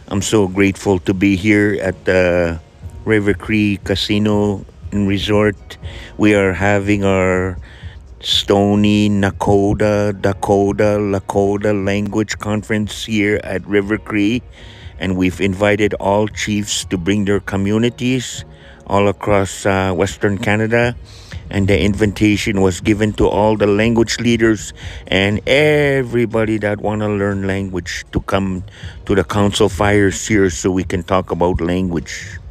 I'm so grateful to be here at the River Cree Casino and Resort. We are having our Stony Lakota language conference here at River Cree, and we've invited all chiefs to bring their communities all across Western Canada. And the invitation was given to all the language leaders and everybody that want to learn language to come to the council fires here so we can talk about language.